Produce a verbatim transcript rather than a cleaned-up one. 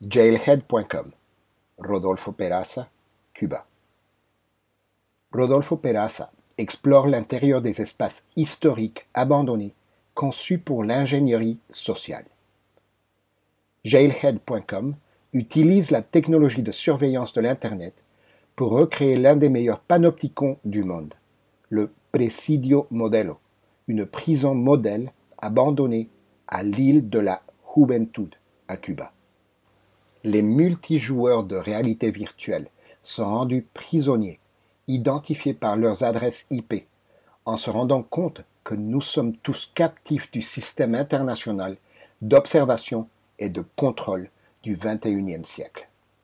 Jailhead point com, Rodolfo Peraza, Cuba. Rodolfo Peraza explore l'intérieur des espaces historiques abandonnés conçus pour l'ingénierie sociale. Jailhead point com utilise la technologie de surveillance de l'Internet pour recréer l'un des meilleurs panopticons du monde, le Presidio Modelo, une prison modèle abandonnée à l'île de la Juventud, à Cuba. Les multijoueurs de réalité virtuelle sont rendus prisonniers, identifiés par leurs adresses I P, en se rendant compte que nous sommes tous captifs du système international d'observation et de contrôle du vingt et unième siècle.